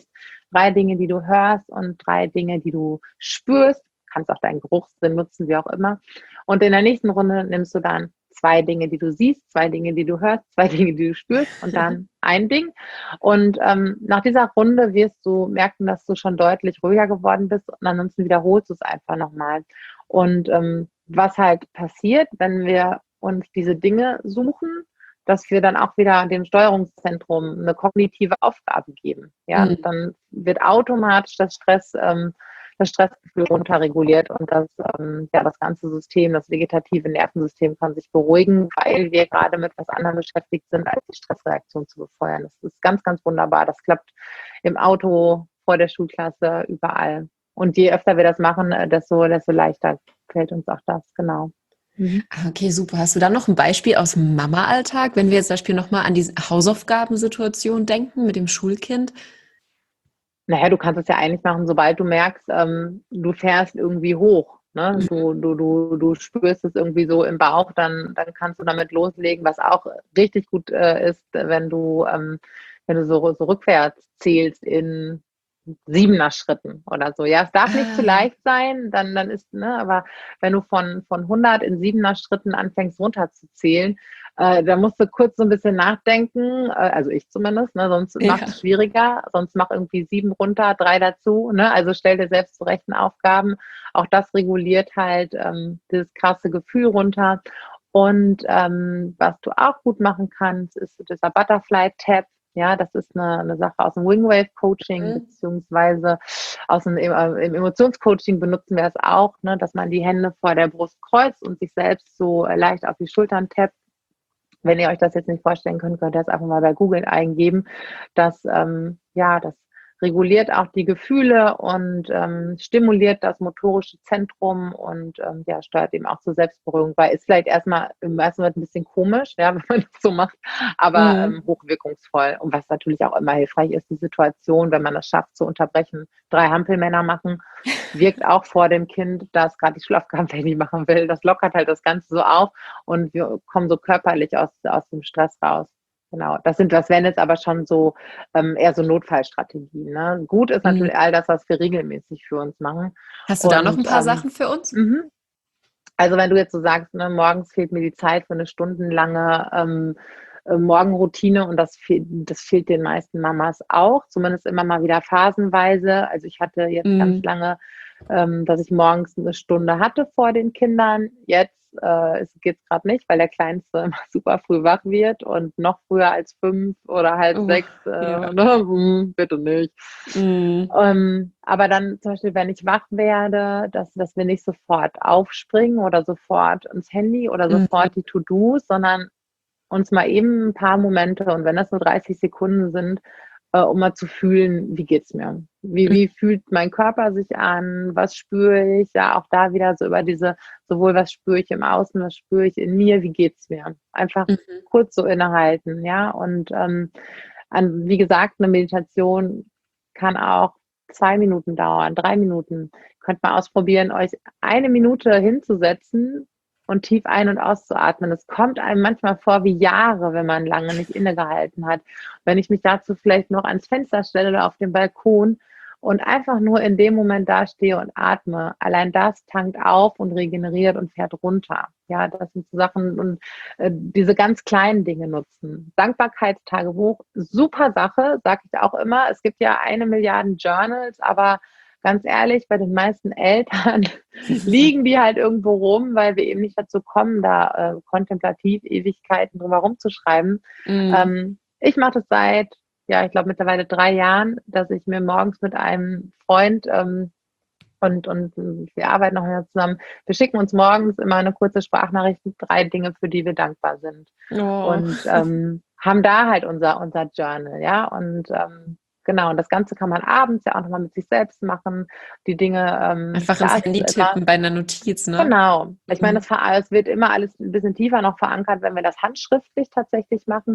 drei Dinge, die du hörst und drei Dinge, die du spürst. Du kannst auch deinen Geruchssinn nutzen, wie auch immer. Und in der nächsten Runde nimmst du dann zwei Dinge, die du siehst, zwei Dinge, die du hörst, zwei Dinge, die du spürst und dann ein Ding. Und ähm, nach dieser Runde wirst du merken, dass du schon deutlich ruhiger geworden bist und ansonsten wiederholst du es einfach nochmal. Und ähm, was halt passiert, wenn wir uns diese Dinge suchen, dass wir dann auch wieder dem Steuerungszentrum eine kognitive Aufgabe geben. Ja,
Mhm.
dann wird automatisch das Stress, ähm, das Stressgefühl runterreguliert und das, ähm, ja, das ganze System, das vegetative Nervensystem kann sich beruhigen, weil wir gerade mit was anderem beschäftigt sind, als die Stressreaktion zu befeuern. Das ist ganz, ganz wunderbar. Das klappt im Auto, vor der Schulklasse, überall. Und je öfter wir das machen, desto, desto leichter fällt uns auch das, genau. Mhm.
Okay, super. Hast du da noch ein Beispiel aus dem Mama-Alltag, wenn wir jetzt zum Beispiel nochmal an diese Hausaufgabensituation denken mit dem Schulkind?
Naja, du kannst es ja eigentlich machen, sobald du merkst, ähm, du fährst irgendwie hoch. Ne?
Mhm.
Du, du, du, du spürst es irgendwie so im Bauch, dann, dann kannst du damit loslegen, was auch richtig gut äh, ist, wenn du, ähm, wenn du so, so rückwärts zählst in siebener Schritten oder so. Ja, es darf nicht zu
Ah,
leicht sein, dann, dann ist, ne, aber wenn du von, von hundert in siebener Schritten anfängst runterzuzählen, äh, da musst du kurz so ein bisschen nachdenken, äh, also ich zumindest, ne, sonst macht
ja.
es schwieriger, sonst mach irgendwie sieben runter, drei dazu, ne, also stell dir selbst zu rechten Aufgaben. Auch das reguliert halt ähm, dieses krasse Gefühl runter. Und ähm, was du auch gut machen kannst, ist dieser Butterfly-Tap. Ja, das ist eine, eine Sache aus dem Wingwave-Coaching,
Mhm.
beziehungsweise aus dem äh, im Emotionscoaching benutzen wir es auch, ne, dass man die Hände vor der Brust kreuzt und sich selbst so äh, leicht auf die Schultern tappt. Wenn ihr euch das jetzt nicht vorstellen könnt, könnt ihr das einfach mal bei Google eingeben. Das, ähm, ja, das reguliert auch die Gefühle und ähm, stimuliert das motorische Zentrum und ähm, ja, steuert eben auch zur Selbstberuhigung, weil ist vielleicht erstmal im ersten Moment ein bisschen komisch, ja, wenn man das so macht, aber
Mhm.
ähm, hochwirkungsvoll. Und was natürlich auch immer hilfreich ist, die Situation, wenn man das schafft zu unterbrechen. Drei Hampelmänner machen, wirkt auch vor dem Kind, das gerade die Schulaufgaben fertig machen will. Das lockert halt das Ganze so auf und wir kommen so körperlich aus, aus dem Stress raus. Genau, das sind, das wären jetzt aber schon so ähm, eher so Notfallstrategien. Ne? Gut ist
Mhm.
natürlich all das, was wir regelmäßig für uns machen.
Hast du da noch ein
Und
paar
ähm,
Sachen für uns?
mhm. Also wenn du jetzt so sagst, ne, morgens fehlt mir die Zeit für eine stundenlange ähm, äh, Morgenroutine und das, fehl, das fehlt den meisten Mamas auch, zumindest immer mal wieder phasenweise. Also ich hatte jetzt ganz
Mhm.
lange, ähm, dass ich morgens eine Stunde hatte vor den Kindern. Jetzt äh, geht es gerade nicht, weil der Kleinste immer super früh wach wird und noch früher als fünf oder halb
Oh,
sechs, äh,
ja.
ne? Hm, bitte nicht.
Mhm.
Ähm, aber dann zum Beispiel, wenn ich wach werde, dass, dass wir nicht sofort aufspringen oder sofort ins Handy oder
Mhm.
sofort die To-Dos, sondern uns mal eben ein paar Momente und wenn das nur dreißig Sekunden sind, äh, um mal zu fühlen, wie geht's mir? Wie, wie fühlt mein Körper sich an? Was spüre ich? Ja, auch da wieder so über diese, sowohl was spüre ich im Außen, was spüre ich in mir, wie geht's mir? Einfach
Mhm.
kurz so innehalten, ja. Und ähm, an, wie gesagt, eine Meditation kann auch zwei Minuten dauern, drei Minuten. Könnt mal ausprobieren, euch eine Minute hinzusetzen und tief ein- und auszuatmen. Es kommt einem manchmal vor wie Jahre, wenn man lange nicht innegehalten hat. Wenn ich mich dazu vielleicht noch ans Fenster stelle oder auf den Balkon und einfach nur in dem Moment dastehe und atme, allein das tankt auf und regeneriert und fährt runter. Ja, das sind so Sachen und äh, diese ganz kleinen Dinge nutzen. Dankbarkeitstagebuch, super Sache, sage ich auch immer. Es gibt ja eine Milliarde Journals, aber ganz ehrlich, bei den meisten Eltern liegen die halt irgendwo rum, weil wir eben nicht dazu kommen, da äh, kontemplativ Ewigkeiten drüber rumzuschreiben.
Mhm.
Ähm, ich mache das seit, ja, ich glaube mittlerweile drei Jahren, dass ich mir morgens mit einem Freund ähm, und, und wir arbeiten noch mehr zusammen. Wir schicken uns morgens immer eine kurze Sprachnachricht mit drei Dinge, für die wir dankbar sind.
Oh.
Und ähm, haben da halt unser, unser Journal, ja. Und ähm, genau, und das Ganze kann man abends ja auch nochmal mit sich selbst machen. Die Dinge, ähm,
Einfach ins
klar, es
Handy
ist immer,
tippen bei einer Notiz, ne?
genau. Ich meine,
Mhm.
das ver- es wird immer alles ein bisschen tiefer noch verankert, wenn wir das handschriftlich tatsächlich machen.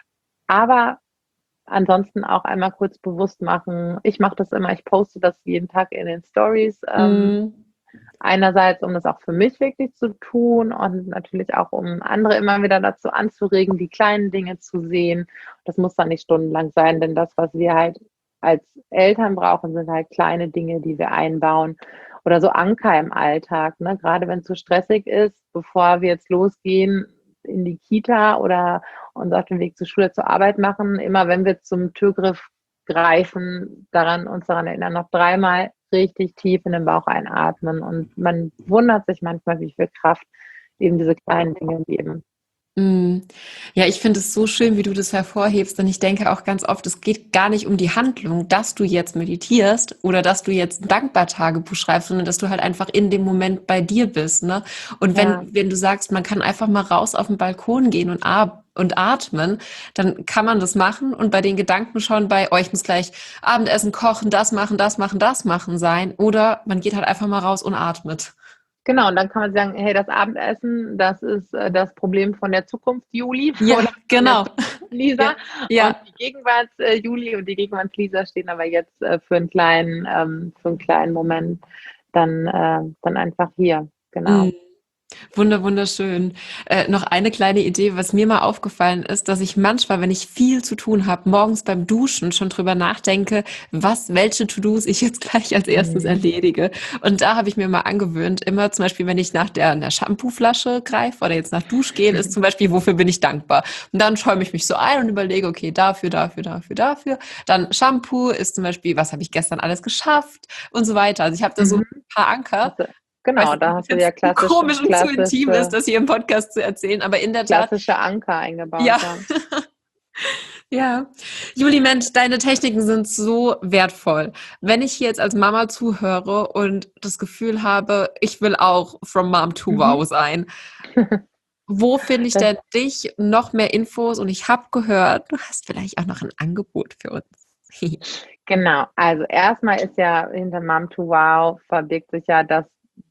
Aber ansonsten auch einmal kurz bewusst machen. Ich mache das immer, ich poste das jeden Tag in den Stories. Ähm,
Mhm.
einerseits, um das auch für mich wirklich zu tun und natürlich auch, um andere immer wieder dazu anzuregen, die kleinen Dinge zu sehen. Das muss dann nicht stundenlang sein, denn das, was wir halt als Eltern brauchen, sind halt kleine Dinge, die wir einbauen oder so Anker im Alltag, ne? Gerade wenn es so stressig ist, bevor wir jetzt losgehen in die Kita oder uns auf den Weg zur Schule, zur Arbeit machen, immer wenn wir zum Türgriff greifen, daran uns daran erinnern, noch dreimal richtig tief in den Bauch einatmen. Und man wundert sich manchmal, wie viel Kraft eben diese kleinen Dinge geben.
Mm. Ja, ich finde es so schön, wie du das hervorhebst, denn ich denke auch ganz oft, es geht gar nicht um die Handlung, dass du jetzt meditierst oder dass du jetzt ein Dankbar-Tagebuch schreibst, sondern dass du halt einfach in dem Moment bei dir bist, ne? Und
Ja.
wenn, wenn du sagst, man kann einfach mal raus auf den Balkon gehen und, ab und atmen, dann kann man das machen und bei den Gedanken schon bei, oh, ich muss gleich Abendessen kochen, das machen, das machen, das machen sein. Oder man geht halt einfach mal raus und atmet.
Genau, und dann kann man sagen, hey, das Abendessen, das ist äh, das Problem von der Zukunft Juli
Ja,
oder von
genau.
der Zukunft Lisa.
Ja.
Und die Gegenwarts äh, Juli und die Gegenwarts Lisa stehen aber jetzt äh, für einen kleinen, ähm, für einen kleinen Moment dann, äh, dann einfach hier. Genau.
Mm. Wunder, wunderschön. Äh, noch eine kleine Idee, was mir mal aufgefallen ist, dass ich manchmal, wenn ich viel zu tun habe, morgens beim Duschen schon drüber nachdenke, was, welche To-Dos ich jetzt gleich als erstes
Mhm.
erledige. Und da habe ich mir mal angewöhnt, immer zum Beispiel, wenn ich nach der, der Shampooflasche greife oder jetzt nach Duschgel, ist zum Beispiel, wofür bin ich dankbar? Und dann schäume ich mich so ein und überlege, okay, dafür, dafür, dafür, dafür. Dann Shampoo ist zum Beispiel, was habe ich gestern alles geschafft und so weiter. Also ich habe da so
Mhm.
ein paar Anker.
Hast du,
Ich weiß
genau,
nicht, ob
da
das
hast du ja
jetzt zu
klassisch,
komisch und zu intim ist,
klassische,
das hier im Podcast zu erzählen, aber in der Tat,
klassische Anker eingebaut,
ja,
ja.
ja. Juli, Mensch, deine Techniken sind so wertvoll. Wenn ich hier jetzt als Mama zuhöre und das Gefühl habe, ich will auch from Mom to
Mhm.
Wow sein, wo finde ich
Das,
denn dich, noch mehr Infos? Und ich habe gehört, du hast vielleicht auch noch ein Angebot für uns.
genau, also erstmal ist ja hinter Mom to Wow verbirgt sich ja, dass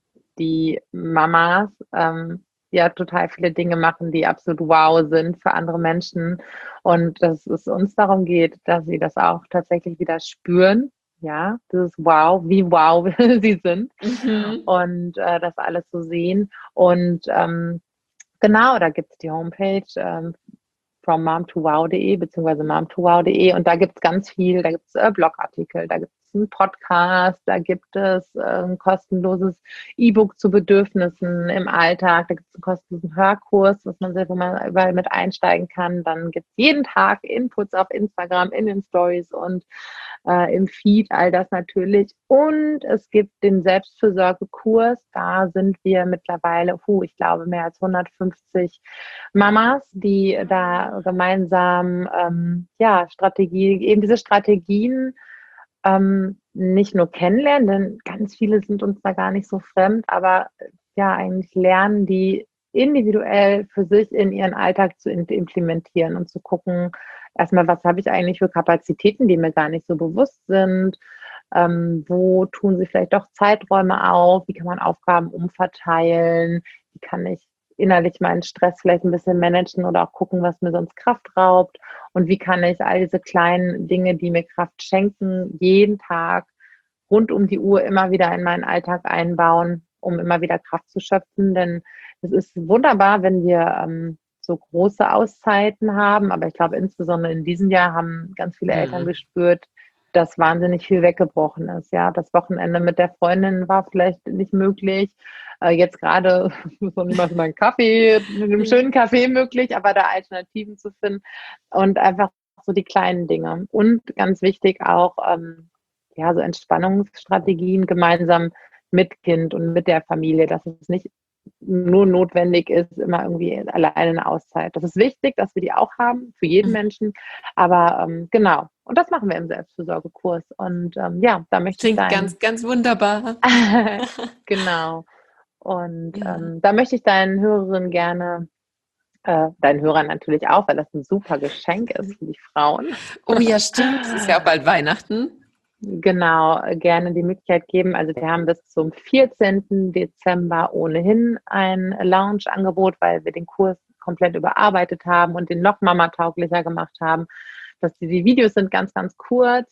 die Mamas ähm, ja total viele Dinge machen, die absolut wow sind für andere Menschen und dass es uns darum geht, dass sie das auch tatsächlich wieder spüren, ja, dieses Wow, wie wow sie sind
Mhm.
und äh, das alles so sehen und ähm, genau, da gibt es die Homepage ähm, from mom to wow dot de beziehungsweise mom to wow dot de und da gibt es ganz viel, da gibt es äh, Blogartikel, da gibt es einen Podcast, da gibt es äh, ein kostenloses E-Book zu Bedürfnissen im Alltag, da gibt es einen kostenlosen Hörkurs, was man selber mal überall mit einsteigen kann, dann gibt es jeden Tag Inputs auf Instagram, in den Stories und äh, im Feed, all das natürlich. Und es gibt den Selbstfürsorgekurs. Da sind wir mittlerweile, puh, ich glaube, mehr als hundertfünfzig Mamas, die da gemeinsam ähm, ja, Strategie, eben diese Strategien ähm, nicht nur kennenlernen, denn ganz viele sind uns da gar nicht so fremd, aber äh, ja, eigentlich lernen, die individuell für sich in ihren Alltag zu implementieren und zu gucken, erstmal, was habe ich eigentlich für Kapazitäten, die mir gar nicht so bewusst sind, ähm, wo tun sie vielleicht doch Zeiträume auf, wie kann man Aufgaben umverteilen, wie kann ich innerlich meinen Stress vielleicht ein bisschen managen oder auch gucken, was mir sonst Kraft raubt und wie kann ich all diese kleinen Dinge, die mir Kraft schenken, jeden Tag rund um die Uhr immer wieder in meinen Alltag einbauen, um immer wieder Kraft zu schöpfen. Denn es ist wunderbar, wenn wir ähm, so große Auszeiten haben. Aber ich glaube, insbesondere in diesem Jahr haben ganz viele Eltern
Mhm.
gespürt, dass wahnsinnig viel weggebrochen ist. Ja, das Wochenende mit der Freundin war vielleicht nicht möglich. Äh, jetzt gerade ist noch niemals mal ein Kaffee, mit einem schönen Kaffee möglich, aber da Alternativen zu finden und einfach so die kleinen Dinge. Und ganz wichtig auch, ähm, ja, so Entspannungsstrategien gemeinsam mit Kind und mit der Familie, dass es nicht nur notwendig ist, immer irgendwie alleine eine Auszeit. Das ist wichtig, dass wir die auch haben, für jeden Menschen. Aber ähm, genau, und das machen wir im Selbstfürsorgekurs. Und ähm, ja, da möchte ich
Klingt
deinen,
ganz, ganz wunderbar.
genau, und
Ja.
ähm, da möchte ich deinen Hörerinnen gerne, äh, deinen Hörern natürlich auch, weil das ein super Geschenk ist für die Frauen.
Oh ja, stimmt. Es ist ja auch bald Weihnachten.
Genau, äh, gerne die Möglichkeit geben. Also wir haben bis zum vierzehnten Dezember ohnehin ein Lounge-Angebot, weil wir den Kurs komplett überarbeitet haben und den noch Mama-tauglicher gemacht haben. Dass die, die Videos sind ganz, ganz kurz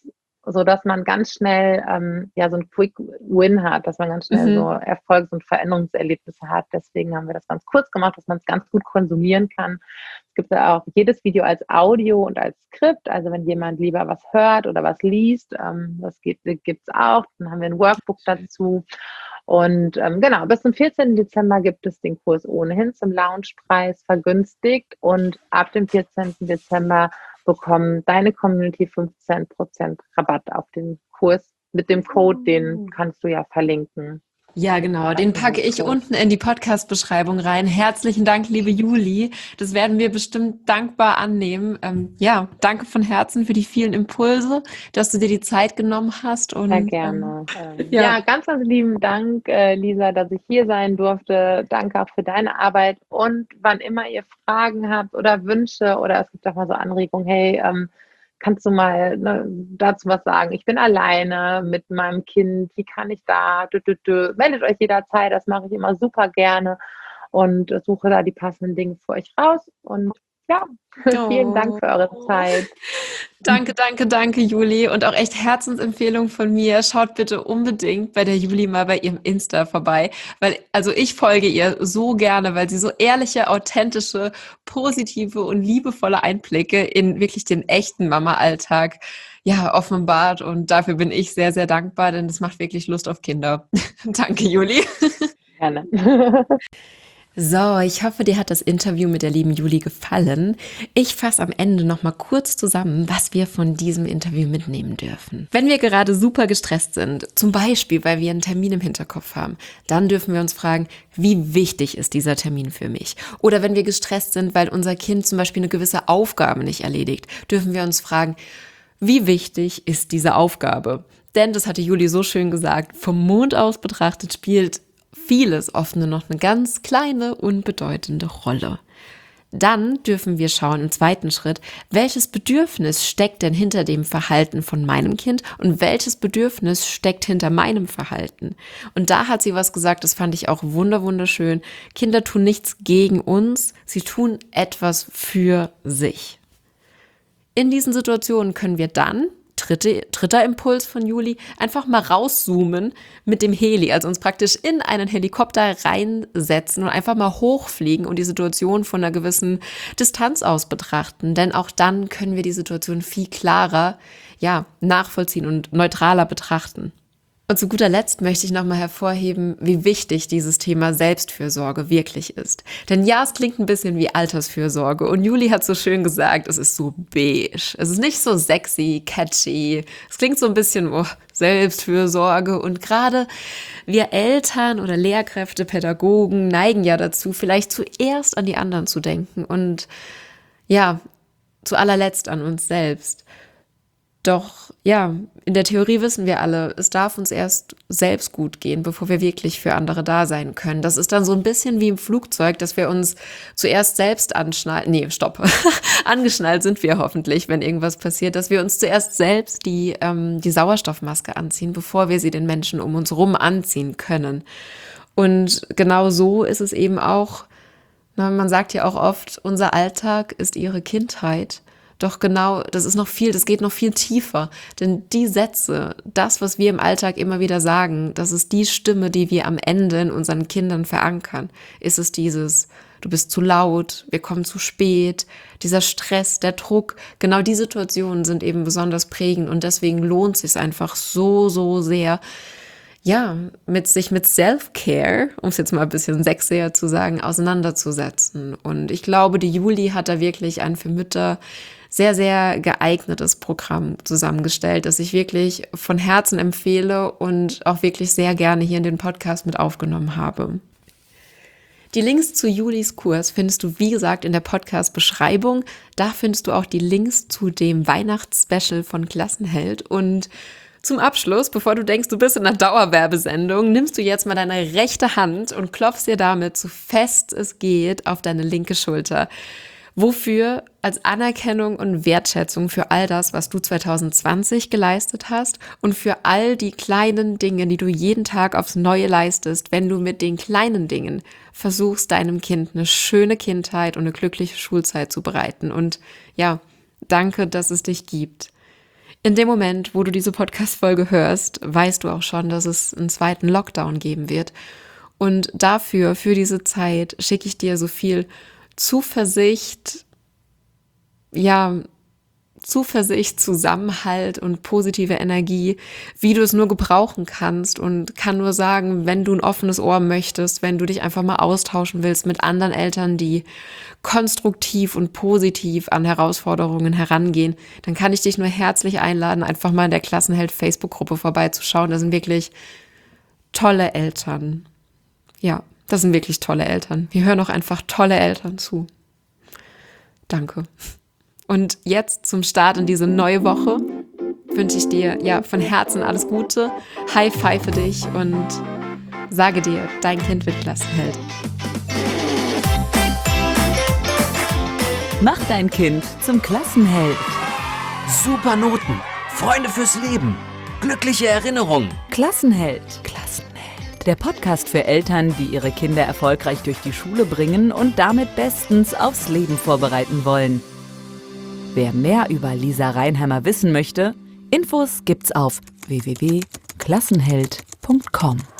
so dass man ganz schnell ähm, ja so ein Quick Win hat, dass man ganz schnell
Mhm.
so Erfolgs- und Veränderungserlebnisse hat. Deswegen haben wir das ganz kurz gemacht, dass man es ganz gut konsumieren kann. Es gibt ja auch jedes Video als Audio und als Skript. Also wenn jemand lieber was hört oder was liest, ähm, das gibt es auch. Dann haben wir ein Workbook dazu. Und ähm, genau, bis zum vierzehnten Dezember gibt es den Kurs ohnehin zum Loungepreis vergünstigt. Und ab dem vierzehnten Dezember bekommen deine Community fünfzehn Prozent Rabatt auf den Kurs. Mit dem Code, den kannst du ja verlinken.
Ja, genau. Den packe ich unten in die Podcast-Beschreibung rein. Herzlichen Dank, liebe Juli. Das werden wir bestimmt dankbar annehmen. Ähm, ja, danke von Herzen für die vielen Impulse, dass du dir die Zeit genommen hast. Und,
Sehr gerne.
Ähm,
ja.
ja.
ja, ganz, ganz lieben Dank, äh, Lisa, dass ich hier sein durfte. Danke auch für deine Arbeit. Und wann immer ihr Fragen habt oder Wünsche oder es gibt auch mal so Anregungen, hey, ähm, kannst du mal ne, dazu was sagen? Ich bin alleine mit meinem Kind. Wie kann ich da? Dü, dü, dü. Meldet euch jederzeit. Das mache ich immer super gerne und suche da die passenden Dinge für euch raus. Und ja, oh. vielen Dank für eure Zeit.
Danke, danke, danke, Juli. Und auch echt Herzensempfehlung von mir. Schaut bitte unbedingt bei der Juli mal bei ihrem Insta vorbei. Weil, also ich folge ihr so gerne, weil sie so ehrliche, authentische, positive und liebevolle Einblicke in wirklich den echten Mama-Alltag ja, offenbart. Und dafür bin ich sehr, sehr dankbar, denn das macht wirklich Lust auf Kinder. Danke, Juli.
Gerne.
So, ich hoffe, dir hat das Interview mit der lieben Juli gefallen. Ich fasse am Ende noch mal kurz zusammen, was wir von diesem Interview mitnehmen dürfen. Wenn wir gerade super gestresst sind, zum Beispiel, weil wir einen Termin im Hinterkopf haben, dann dürfen wir uns fragen, wie wichtig ist dieser Termin für mich? Oder wenn wir gestresst sind, weil unser Kind zum Beispiel eine gewisse Aufgabe nicht erledigt, dürfen wir uns fragen, wie wichtig ist diese Aufgabe? Denn, das hatte Juli so schön gesagt, vom Mond aus betrachtet spielt vieles oft nur noch eine ganz kleine, unbedeutende Rolle. Dann dürfen wir schauen im zweiten Schritt, welches Bedürfnis steckt denn hinter dem Verhalten von meinem Kind und welches Bedürfnis steckt hinter meinem Verhalten. Und da hat sie was gesagt, das fand ich auch wunderschön. Kinder tun nichts gegen uns, sie tun etwas für sich. In diesen Situationen können wir dann, dritte, dritter Impuls von Juli, einfach mal rauszoomen mit dem Heli, also uns praktisch in einen Helikopter reinsetzen und einfach mal hochfliegen und die Situation von einer gewissen Distanz aus betrachten. Denn auch dann können wir die Situation viel klarer, ja, nachvollziehen und neutraler betrachten. Und zu guter Letzt möchte ich nochmal hervorheben, wie wichtig dieses Thema Selbstfürsorge wirklich ist. Denn ja, es klingt ein bisschen wie Altersfürsorge und Juli hat so schön gesagt, es ist so beige. Es ist nicht so sexy, catchy. Es klingt so ein bisschen oh, Selbstfürsorge und gerade wir Eltern oder Lehrkräfte, Pädagogen neigen ja dazu, vielleicht zuerst an die anderen zu denken und ja, zu allerletzt an uns selbst. Doch ja, in der Theorie wissen wir alle, es darf uns erst selbst gut gehen, bevor wir wirklich für andere da sein können. Das ist dann so ein bisschen wie im Flugzeug, dass wir uns zuerst selbst anschnallen. Nee, stopp. Angeschnallt sind wir hoffentlich, wenn irgendwas passiert, dass wir uns zuerst selbst die, ähm, die Sauerstoffmaske anziehen, bevor wir sie den Menschen um uns rum anziehen können. Und genau so ist es eben auch, na, man sagt ja auch oft, unser Alltag ist ihre Kindheit. Doch genau, das ist noch viel, das geht noch viel tiefer. Denn die Sätze, das, was wir im Alltag immer wieder sagen, das ist die Stimme, die wir am Ende in unseren Kindern verankern. Ist es dieses, du bist zu laut, wir kommen zu spät, dieser Stress, der Druck, genau die Situationen sind eben besonders prägend und deswegen lohnt es sich einfach so, so sehr, ja, mit sich mit Self-Care, um es jetzt mal ein bisschen sexier zu sagen, auseinanderzusetzen. Und ich glaube, die Juli hat da wirklich ein für Mütter sehr, sehr geeignetes Programm zusammengestellt, das ich wirklich von Herzen empfehle und auch wirklich sehr gerne hier in den Podcast mit aufgenommen habe. Die Links zu Julis Kurs findest du, wie gesagt, in der Podcast-Beschreibung. Da findest du auch die Links zu dem Weihnachtsspecial von Klassenheld. Und zum Abschluss, bevor du denkst, du bist in einer Dauerwerbesendung, nimmst du jetzt mal deine rechte Hand und klopfst dir damit so fest es geht auf deine linke Schulter. Wofür? Als Anerkennung und Wertschätzung für all das, was du zwanzig zwanzig geleistet hast und für all die kleinen Dinge, die du jeden Tag aufs Neue leistest, wenn du mit den kleinen Dingen versuchst, deinem Kind eine schöne Kindheit und eine glückliche Schulzeit zu bereiten. Und ja, danke, dass es dich gibt. In dem Moment, wo du diese Podcast-Folge hörst, weißt du auch schon, dass es einen zweiten Lockdown geben wird. Und dafür, für diese Zeit, schicke ich dir so viel Zuversicht, ja, Zuversicht, Zusammenhalt und positive Energie, wie du es nur gebrauchen kannst, und kann nur sagen, wenn du ein offenes Ohr möchtest, wenn du dich einfach mal austauschen willst mit anderen Eltern, die konstruktiv und positiv an Herausforderungen herangehen, dann kann ich dich nur herzlich einladen, einfach mal in der Klassenheld-Facebook-Gruppe vorbeizuschauen. Da sind wirklich tolle Eltern. Ja, das sind wirklich tolle Eltern. Wir hören auch einfach tolle Eltern zu. Danke. Und jetzt zum Start in diese neue Woche wünsche ich dir ja von Herzen alles Gute, High Five für dich und sage dir, dein Kind wird Klassenheld.
Mach dein Kind zum Klassenheld.
Super Noten, Freunde fürs Leben, glückliche Erinnerungen.
Klassenheld. Klassenheld. Der Podcast für Eltern, die ihre Kinder erfolgreich durch die Schule bringen und damit bestens aufs Leben vorbereiten wollen. Wer mehr über Lisa Reinheimer wissen möchte, Infos gibt's auf w w w punkt klassenheld punkt com.